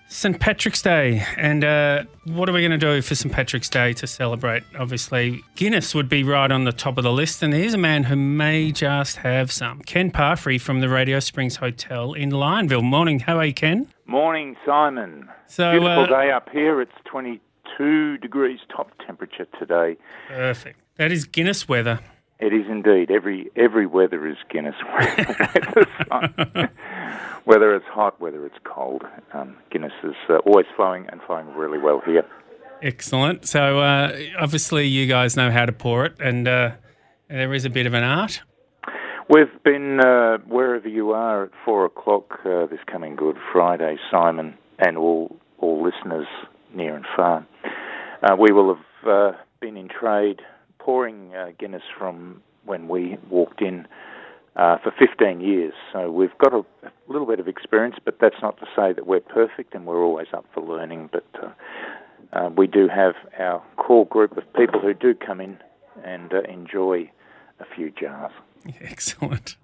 St. Patrick's Day, and what are we going to do for St. Patrick's Day to celebrate? Obviously, Guinness would be right on the top of the list, and here's a man who may just have some. Ken Parfrey from the Radio Springs Hotel in Lionville. Morning, how are you, Ken? Morning, Simon. So, beautiful day up here. It's 22 degrees top temperature today. Perfect. That is Guinness weather. It is indeed. Every weather is Guinness weather. Whether it's hot, whether it's cold, Guinness is always flowing and flowing really well here. Excellent. So obviously you guys know how to pour it, and there is a bit of an art. We've been, wherever you are, at 4 o'clock this coming Good Friday, Simon, and all listeners near and far. We will have been in trade pouring Guinness from when we walked in for 15 years. So we've got a little bit of experience, but that's not to say that we're perfect, and we're always up for learning. But we do have our core group of people who do come in and enjoy a few jars. Excellent.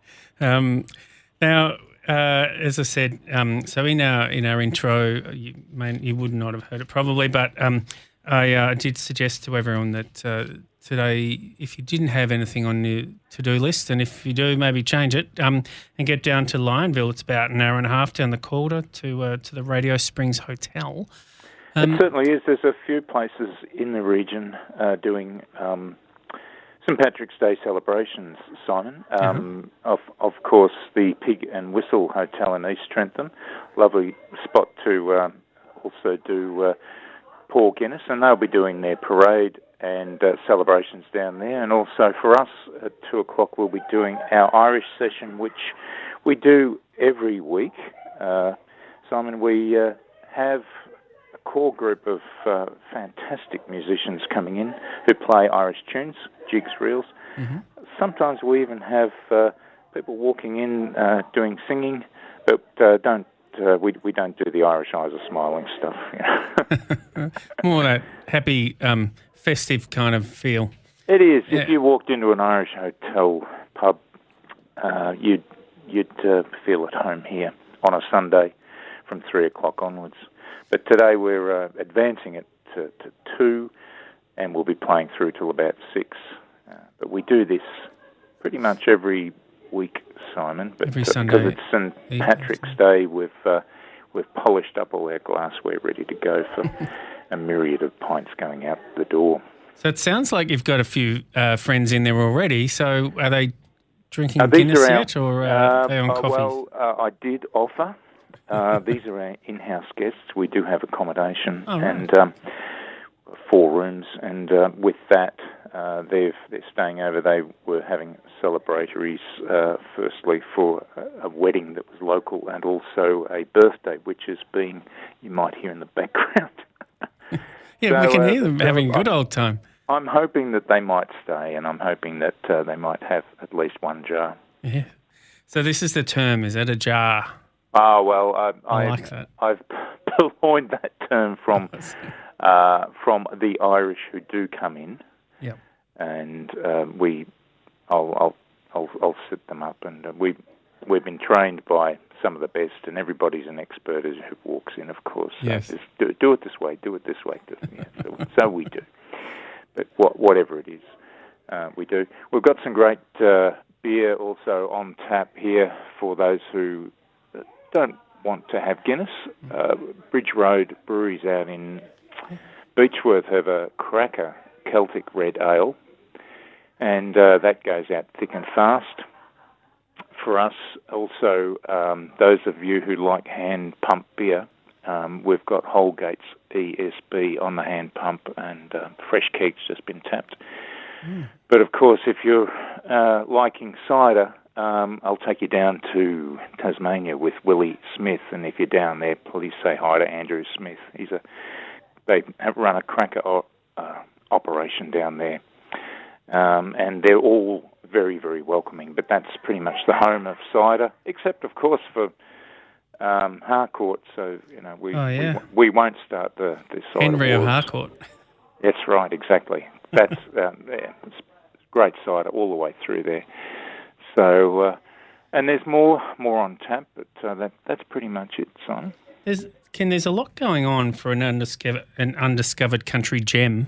Now, as I said, so in our intro, you would not have heard it probably, but I did suggest to everyone that today, if you didn't have anything on your to-do list, and if you do, maybe change it and get down to Lionville. It's about an hour and a half down the quarter to the Radio Springs Hotel. It certainly is. There's a few places in the region doing St. Patrick's Day celebrations, Simon. Of course, the Pig and Whistle Hotel in East Trentham, lovely spot to also do pour Guinness, and they'll be doing their parade and celebrations down there. And also for us, at 2 o'clock, we'll be doing our Irish session, which we do every week. Simon, we have a core group of fantastic musicians coming in who play Irish tunes, jigs, reels. Mm-hmm. Sometimes we even have people walking in doing singing, but we don't do the Irish eyes are smiling stuff. You know? More that happy, festive kind of feel. It is. Yeah. If you walked into an Irish hotel pub, you'd feel at home here on a Sunday from 3 o'clock onwards. But today we're advancing it to 2, and we'll be playing through till about 6. But we do this pretty much every week, Simon. But every Sunday. Because it's St. Patrick's Day, we've polished up all our glassware ready to go for a myriad of pints going out the door. So it sounds like you've got a few friends in there already. So are they drinking Guinness yet, or are they on coffee? Well, I did offer. These are our in-house guests. We do have accommodation and 4 rooms, and with that, they're staying over. They were having celebratories, firstly for a wedding that was local, and also a birthday, which has been, you might hear in the background. Yeah, so, we can hear them having a good old time. I'm hoping that they might stay, and I'm hoping that they might have at least 1 jar. Yeah. So this is the term, is it, a jar? Oh, well, I like that. I've purloined that term from the Irish who do come in. Yep. And I'll set them up, and we've been trained by some of the best, and everybody's an expert as who walks in, of course. Yes. So just do it this way, do it this way. So we do. But whatever it is, we do. We've got some great beer also on tap here for those who don't want to have Guinness. Bridge Road Breweries out in Beechworth have a cracker Celtic Red Ale, and that goes out thick and fast. For us, also, those of you who like hand pump beer, we've got Holgate's ESB on the hand pump, and fresh keeg's just been tapped. Mm. But of course, if you're liking cider, I'll take you down to Tasmania with Willie Smith, and if you're down there, please say hi to Andrew Smith. They run a cracker operation down there, and they're all very, very welcoming. But that's pretty much the home of cider, except of course for Harcourt. So we won't start the cider Henry wars. of Harcourt. That's right, exactly. That's it's great cider all the way through there. So, and there's more on tap, but that's pretty much it, Simon. Ken, there's a lot going on for an undiscovered country gem.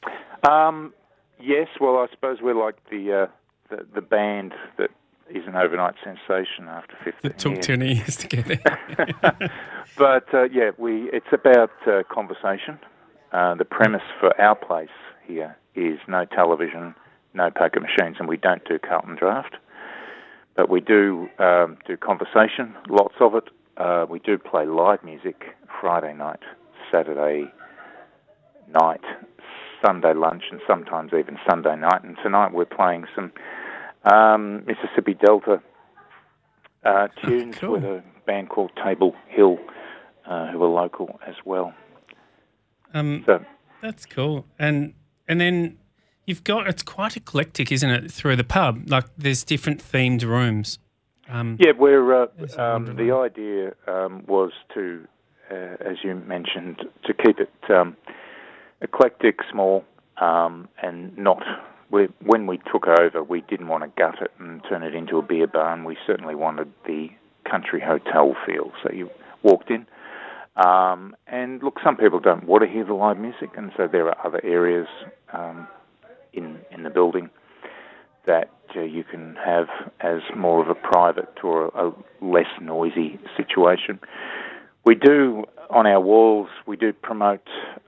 Yes, well, I suppose we're like the band that is an overnight sensation after 15 It took years. 20 years to get there. But, it's about conversation. The premise for our place here is no television, no poker machines, and we don't do Carlton Draft. But we do conversation, lots of it. We do play live music Friday night, Saturday night, Sunday lunch, and sometimes even Sunday night. And tonight we're playing some Mississippi Delta tunes with a band called Table Hill, who are local as well. That's cool. And then you've got, it's quite eclectic, isn't it, through the pub? Like there's different themed rooms. We're the idea was to, as you mentioned, to keep it eclectic, small, and not. When we took over, we didn't want to gut it and turn it into a beer barn. We certainly wanted the country hotel feel. So you walked in, and look, some people don't want to hear the live music, and so there are other areas in the building that you can have as more of a private or a less noisy situation. We do, on our walls, we do promote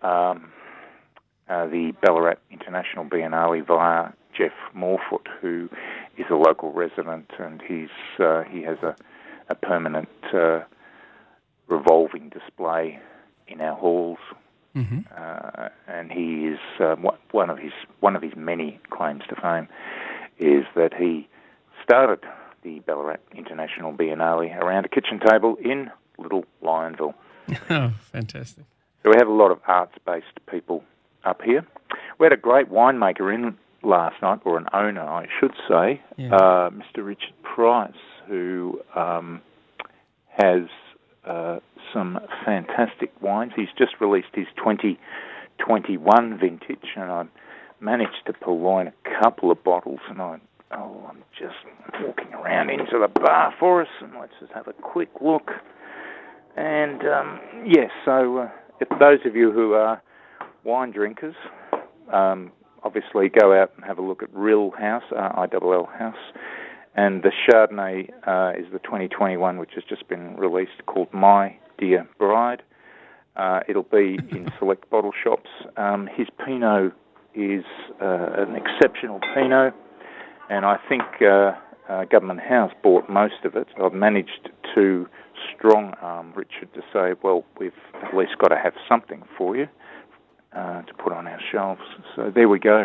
the Ballarat International Biennale via Jeff Morefoot, who is a local resident, and he has a permanent revolving display in our halls. Mm-hmm. And he is one of his many claims to fame is that he started the Ballarat International Biennale around a kitchen table in Little Lionville. Oh, fantastic. So we have a lot of arts-based people up here. We had a great winemaker in last night, or an owner, I should say, Mr. Richard Price, who has some fantastic wines. He's just released his 2021 vintage, and I managed to purloin a couple of bottles, and I'm just walking around into the bar for us, and let's just have a quick look. And, so if those of you who are wine drinkers, obviously go out and have a look at Rill House, ILL House, and the Chardonnay is the 2021, which has just been released, called My Dear Bride. It'll be in select bottle shops. His Pinot is an exceptional Pinot, and I think Government House bought most of it. I've managed to strong-arm Richard to say, well, we've at least got to have something for you to put on our shelves. So there we go.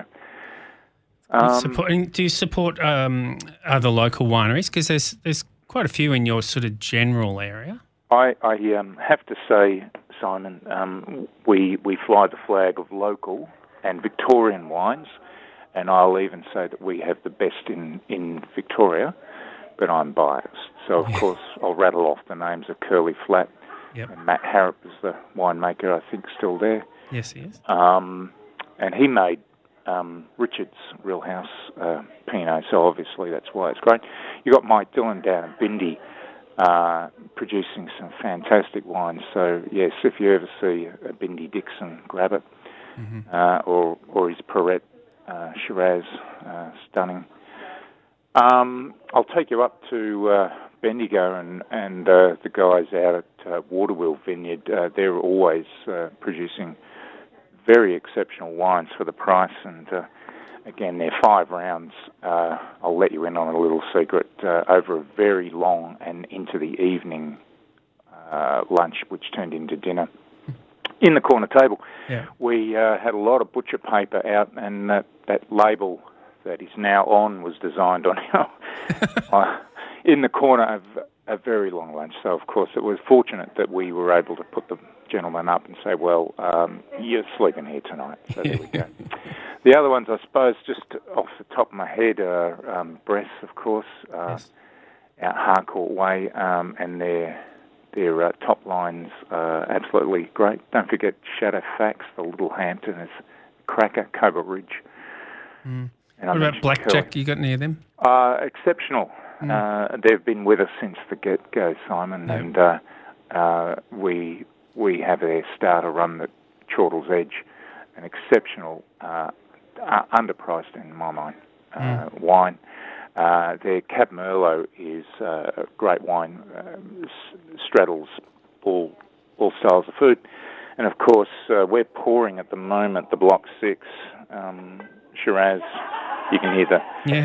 Do you support other local wineries? Because there's quite a few in your sort of general area. I have to say, Simon, we fly the flag of local and Victorian wines, and I'll even say that we have the best in Victoria, but I'm biased. So, of course, I'll rattle off the names of Curly Flat. Yep. And Matt Harrop is the winemaker, I think, still there. Yes, he is. And he made Richard's Rill House Pinot, so obviously that's why it's great. You got Mike Dillon down at Bindi producing some fantastic wines. So, yes, if you ever see a Bindi Dixon, grab it. Mm-hmm. Or his Perret Shiraz, stunning. I'll take you up to Bendigo and the guys out at Waterwheel Vineyard. They're always producing very exceptional wines for the price, and again, they're 5 rounds. I'll let you in on a little secret. Over a very long and into the evening lunch, which turned into dinner, in the corner table, we had a lot of butcher paper out, and that label that is now on was designed on in the corner of a very long lunch. So, of course, it was fortunate that we were able to put the gentleman up and say, well, you're sleeping here tonight. So there we go. The other ones, I suppose, just off the top of my head, are Bress, of course, out Harcourt Way, and their top lines are absolutely great. Don't forget Shadow Fax, the Little Hampton, is cracker, Cobra Ridge. Mm. What about Blackjack? You got any of them? Exceptional. They've been with us since the get-go, Simon, and we we have their starter run, the Chortle's Edge, an exceptional, underpriced in my mind, wine. Their Cab Merlot is a great wine, straddles all styles of food. And of course, we're pouring at the moment the Block 6 Shiraz. You can hear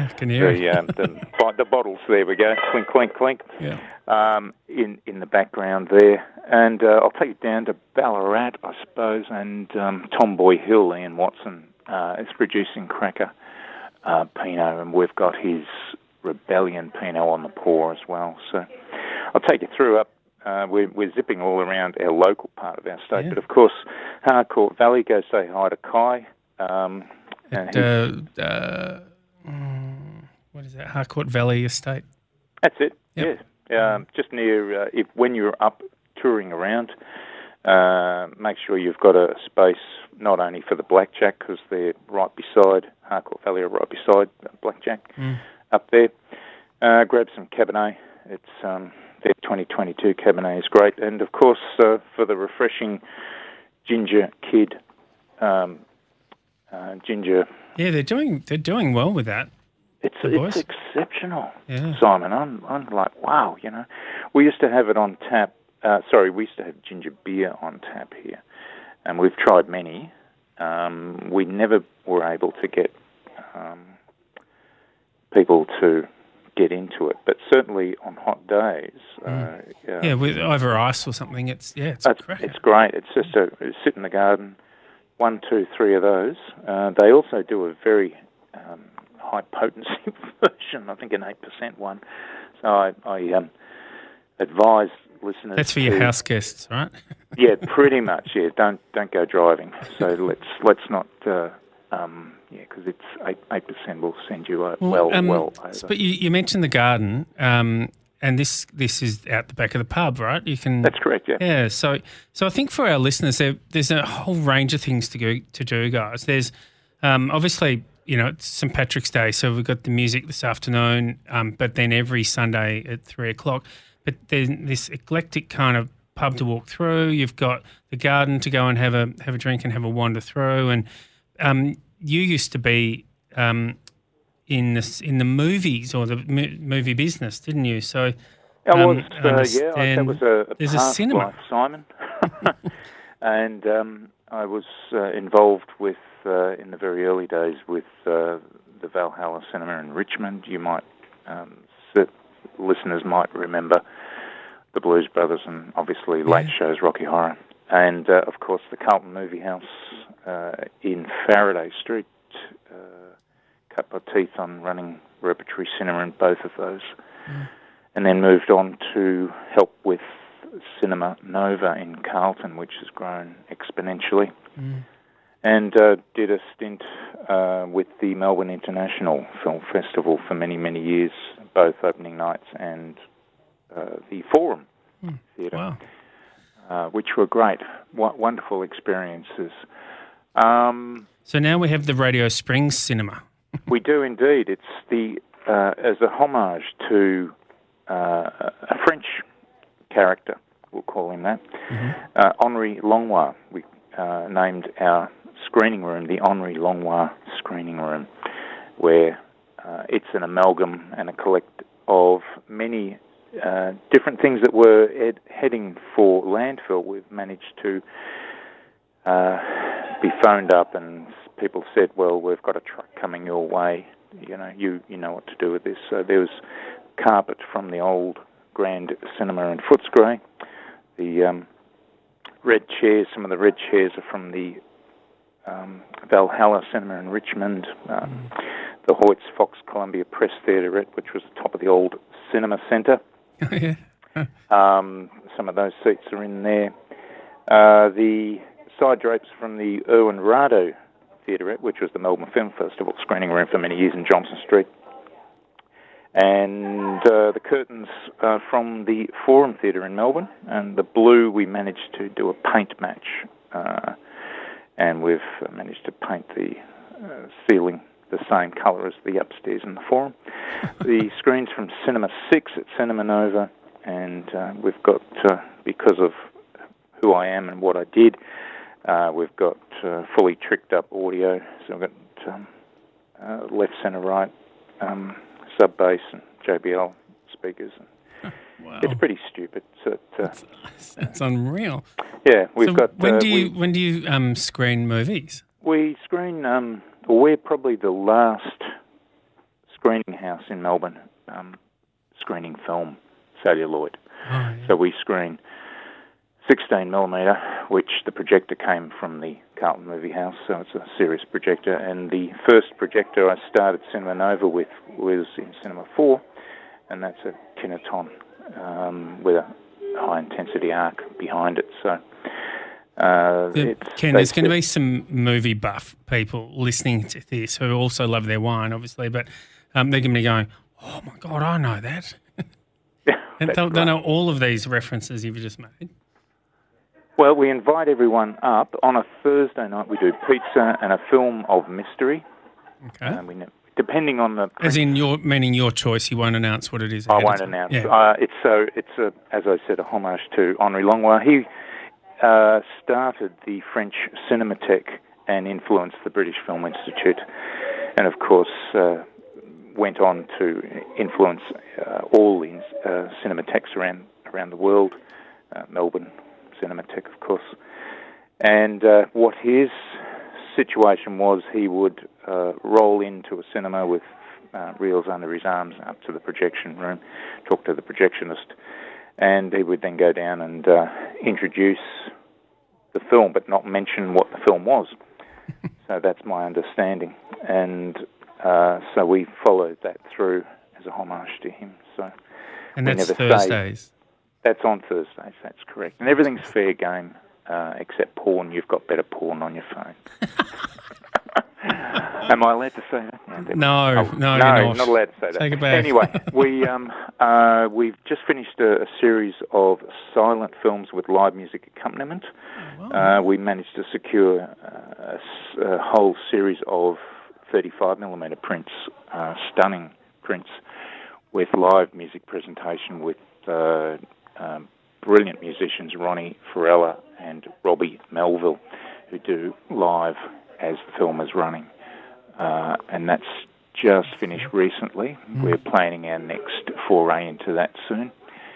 the bottles. There we go, clink, clink, clink. Yeah. In the background there, and I'll take it down to Ballarat, I suppose, and Tomboy Hill. Ian Watson is producing cracker Pinot, and we've got his Rebellion Pinot on the pour as well. So I'll take you through up. We're zipping all around our local part of our state, but of course, Harcourt Valley. Go say hi to Kai. What is that? Harcourt Valley Estate. That's it. Yep. Yeah. Just near. When you're up touring around, make sure you've got a space not only for the Blackjack, because they're right beside Harcourt Valley, are right beside Blackjack up there. Grab some Cabernet. It's their 2022 Cabernet is great, and of course for the refreshing Ginger Kid ginger. Yeah, they're doing well with that. It's exceptional, yeah. Simon. I'm like, wow, We used to have it on tap. We used to have ginger beer on tap here, and we've tried many. We never were able to get people to get into it, but certainly on hot days. With over ice or something. It's great. It's great. It's just sit in the garden. 1, 2, 3 of those. They also do a very high potency version, I think an 8% one. So I advise listeners. That's for your house guests, right? Yeah, pretty much. Yeah, don't go driving. So let's not. Because it's 8% will send you well over. But you mentioned the garden, and this is out the back of the pub, right? You can. That's correct. Yeah. Yeah. So I think for our listeners, there's a whole range of things to do, guys. There's obviously, it's St. Patrick's Day, so we've got the music this afternoon, but then every Sunday at 3:00. But there's this eclectic kind of pub to walk through. You've got the garden to go and have a drink and have a wander through, and you used to be in the movies or the movie business, didn't you? So I was, that was a there's past a cinema, life, Simon, and I was involved with in the very early days with the Valhalla Cinema in Richmond. You might listeners might remember the Blues Brothers and obviously late shows, Rocky Horror, and of course the Carlton Movie House in Faraday Street. Cut my teeth on running repertory cinema in both of those, and then moved on to help with Cinema Nova in Carlton, which has grown exponentially, and did a stint with the Melbourne International Film Festival for many, many years, both opening nights and the Forum Theatre, which were great, wonderful experiences. So now we have the Radio Springs Cinema. We do indeed. It's as a homage to a French character, we'll call him that, Henri Langlois. We named our screening room the Henri Langlois Screening Room, where it's an amalgam and a collect of many different things that were heading for landfill. We've managed to be phoned up and people said, well, we've got a truck coming your way, you know what to do with this. So there was carpet from the old Grand Cinema in Footscray. The red chairs, some of the red chairs are from the Valhalla Cinema in Richmond, the Hoyts Fox Columbia Press Theatre, which was the top of the old cinema centre. Some of those seats are in there. The side drapes from the Irwin Rado Theatre, which was the Melbourne Film Festival screening room for many years in Johnson Street. And the curtains from the Forum Theatre in Melbourne. And the blue, we managed to do a paint match. And we've managed to paint the ceiling the same colour as the upstairs in the Forum. The screens from Cinema 6 at Cinema Nova. And we've got, because of who I am and what I did. We've got fully tricked up audio, so we've got left, centre, right, sub bass and JBL speakers. Wow. It's pretty stupid. So that's unreal. Yeah, we've got. When do you screen movies? We screen. We're probably the last screening house in Melbourne screening film, celluloid. Oh, yeah. So we screen 16mm, which the projector came from the Carlton Movie House, so it's a serious projector. And the first projector I started Cinema Nova with was in Cinema 4, and that's a Kineton with a high-intensity arc behind it. So Ken, there's going to be some movie buff people listening to this who also love their wine, obviously, but they're going to be going, oh, my God, I know that. And they'll know all of these references you've just made. Well, we invite everyone up. On a Thursday night, we do pizza and a film of mystery. Okay. Depending on the print. As in meaning your choice, you won't announce what it is. I won't announce. Yeah. It's as I said, a homage to Henri Langlois. He started the French Cinematheque and influenced the British Film Institute, and of course went on to influence all the cinematheques around the world. Melbourne Cinematheque, of course. And what his situation was, he would roll into a cinema with reels under his arms up to the projection room, talk to the projectionist, and he would then go down and introduce the film, but not mention what the film was. So that's my understanding. And so we followed that through as a homage to him. So, and that's Thursdays? That's on Thursdays, that's correct. And everything's fair game except porn. You've got better porn on your phone. Am I allowed to say that? No, you're not allowed to say that. Take it back. Anyway, we've just finished a series of silent films with live music accompaniment. Oh, wow. We managed to secure a whole series of 35mm prints, stunning prints, with live music presentation with brilliant musicians Ronnie Farella and Robbie Melville, who do live as the film is running. And that's just finished recently. We're planning our next foray into that soon.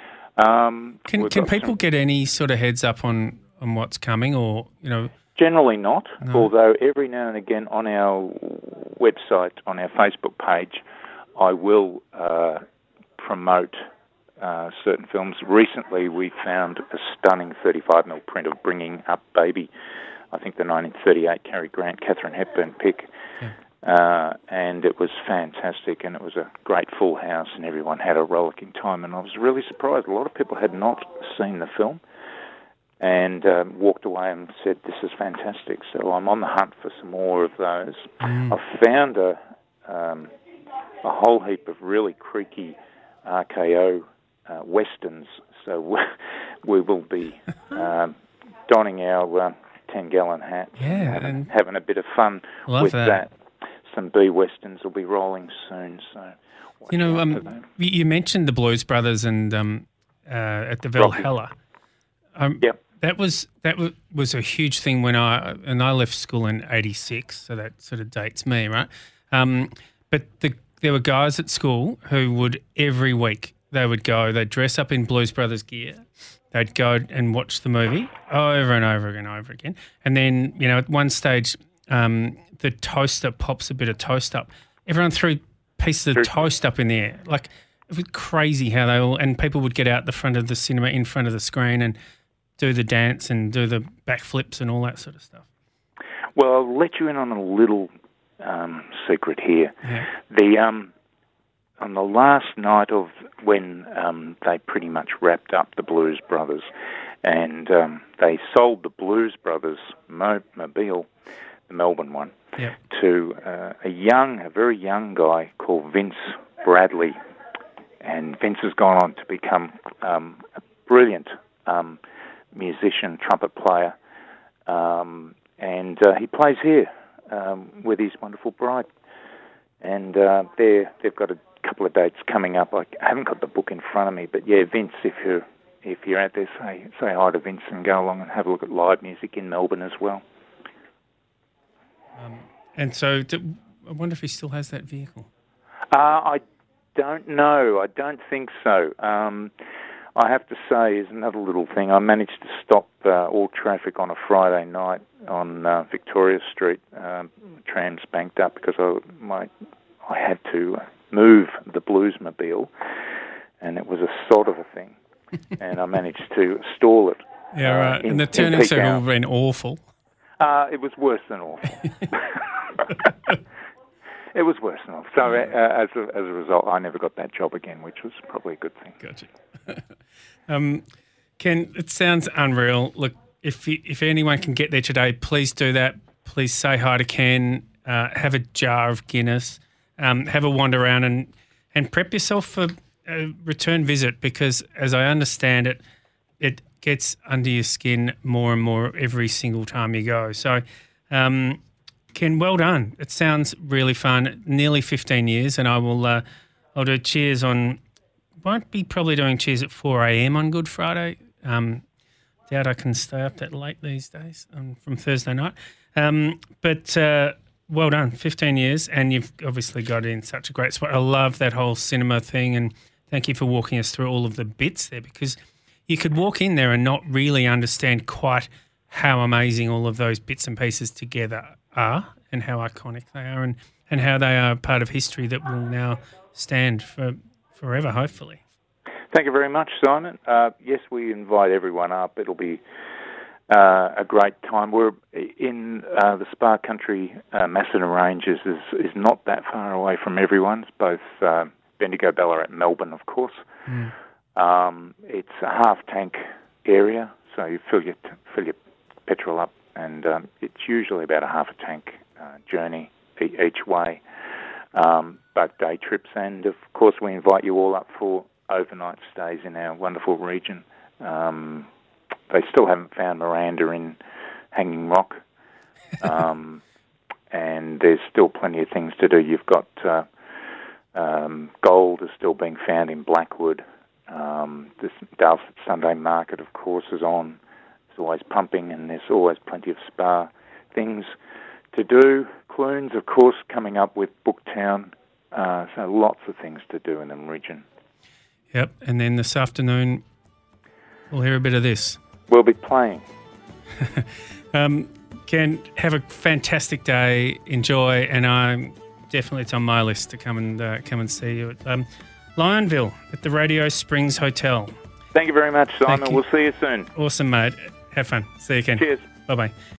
Can people get any sort of heads up on what's coming, or, you know? Generally not, although every now and again on our website, on our Facebook page, I will promote certain films. Recently we found a stunning 35mm print of Bringing Up Baby, I think the 1938 Cary Grant, Katharine Hepburn pick. Yeah. And it was fantastic, and it was a great full house, and everyone had a rollicking time, and I was really surprised. A lot of people had not seen the film and walked away and said, this is fantastic. So I'm on the hunt for some more of those. I've found a whole heap of really creaky RKO westerns, so we will be donning our 10-gallon hats and having a bit of fun with that. Some B-westerns will be rolling soon. So, you know, you mentioned the Blues Brothers and at the Valhalla. Yep. That was a huge thing when I left school in '86, so that sort of dates me, right? But there were guys at school who would every week they'd dress up in Blues Brothers gear. They'd go and watch the movie over and over again. And then, you know, at one stage, the toaster pops a bit of toast up. Everyone threw pieces of toast up in the air. Like, it was crazy how and people would get out the front of the cinema, in front of the screen, and do the dance and do the backflips and all that sort of stuff. Well, I'll let you in on a little secret here. Yeah. On the last night of when they pretty much wrapped up the Blues Brothers, and they sold the Blues Brothers mobile, the Melbourne one, to a very young guy called Vince Bradley, and Vince has gone on to become a brilliant musician, trumpet player, and he plays here with his wonderful bride, and they've got a couple of dates coming up. I haven't got the book in front of me, but yeah, Vince, if if you're out there, say hi to Vince and go along and have a look at live music in Melbourne as well. And so I wonder if he still has that vehicle. I don't know. I don't think so. I have to say, is another little thing. I managed to stop all traffic on a Friday night on Victoria Street. Trams banked up because I had to move the Bluesmobile, and it was a sod of a thing. And I managed to stall it. Yeah, right. And the turning circle would have been awful. It was worse than awful. It was worse than awful. So as a result, I never got that job again, which was probably a good thing. Gotcha. Ken, it sounds unreal. Look, if anyone can get there today, please do that. Please say hi to Ken. Have a jar of Guinness. Have a wander around and prep yourself for a return visit, because as I understand it, it gets under your skin more and more every single time you go. So, Ken, well done. It sounds really fun. Nearly 15 years, and I'll do cheers on. Won't be probably doing cheers at 4 a.m. on Good Friday. Doubt I can stay up that late these days from Thursday night. But well done, 15 years, and you've obviously got in such a great spot. I love that whole cinema thing, and thank you for walking us through all of the bits there, because you could walk in there and not really understand quite how amazing all of those bits and pieces together are, and how iconic they are, and how they are part of history that will now stand for forever, hopefully. Thank you very much, Simon. Yes, we invite everyone up. It'll be a great time. We're in the Spa Country Macedon Ranges is not that far away from everyone. It's both Bendigo, Ballarat, Melbourne, of course. It's a half-tank area, so you fill your petrol up, and it's usually about a half a tank journey each way, but day trips. And, of course, we invite you all up for overnight stays in our wonderful region. They still haven't found Miranda in Hanging Rock, and there's still plenty of things to do. You've got gold is still being found in Blackwood. This Darlford Sunday Market, of course, is on. It's always pumping, and there's always plenty of spa things to do. Clunes, of course, coming up with Booktown. So lots of things to do in the region. Yep, and then this afternoon we'll hear a bit of this. We'll be playing. Ken, have a fantastic day. Enjoy, and it's on my list to come and see you at Lionville at the Radio Springs Hotel. Thank you very much, Simon. We'll see you soon. Awesome, mate. Have fun. See you, Ken. Cheers. Bye-bye.